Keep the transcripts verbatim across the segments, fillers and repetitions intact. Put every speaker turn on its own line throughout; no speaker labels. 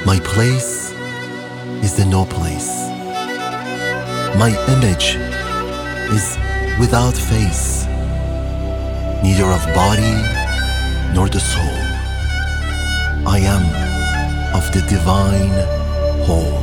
My place is the no place. My image is without face, neither of body nor the soul. I am of the divine whole.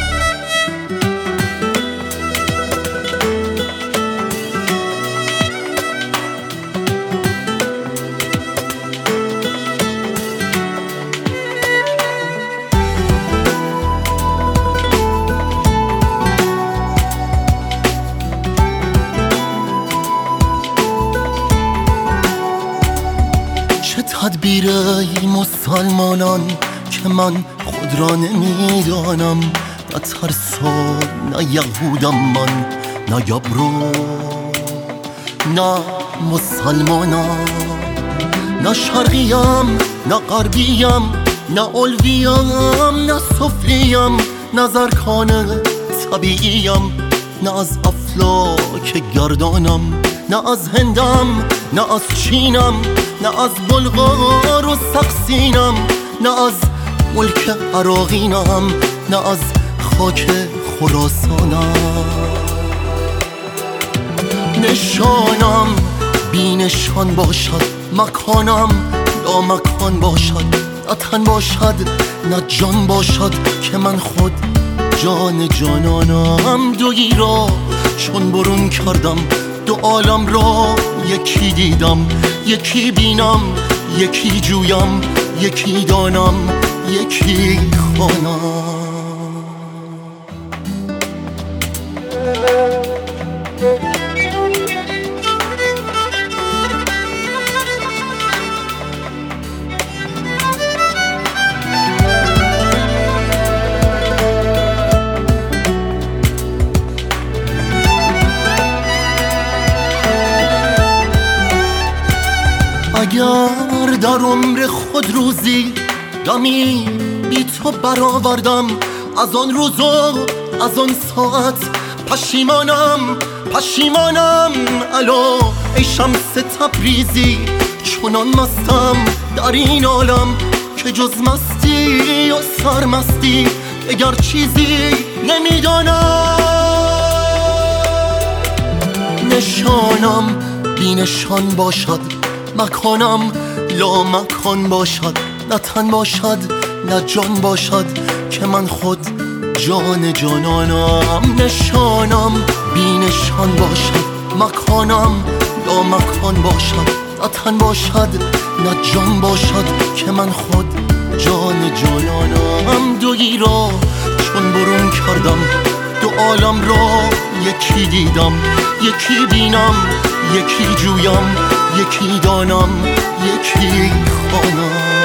چه تدبیر ای مسلمانان که من خود را نمیدانم. نه ترسا نه یهودم من، نه یبرو نه مسلمانم. نه شرقیم نه غربیم، نه علویم نه سفلیم، نه زرکان طبیعیم، نه از افلاک گردانم، نه از هندم نه از چینم، نه از بلغار و سقسینم، نه از ملک عراقینم، نه از خاک خراسانم. نشانم بی نشان باشد، مکانم لا مکان باشد، نه تن باشد نه جان باشد که من خود جان جانانم. دویی را چون برون کردم، دو عالم را یکی دیدم، یکی بینم یکی جویم، یکی دانم یکی خوانم. اگر در عمر خود روزی دمی بی تو برآوردم، از آن روز و از آن ساعت پشیمانم پشیمانم. الا ای شمس تبریزی، چنان مستم در این عالم که جز مستی و سرمستی اگر چیزی نمیدانم. نشانم بی نشان باشد، مکانم لا مکان باشد، نه تن باشد نه جان باشد که من خود جان جانانم. نشانم بی نشان باشد، مکانم لا مکان باشد، نه تن باشد نه جان باشد که من خود جان جانانم. دویی را چون برون کردم، دو عالم را یکی دیدم، یکی بینم یکی جویم، یکی دانم یکی خوانم.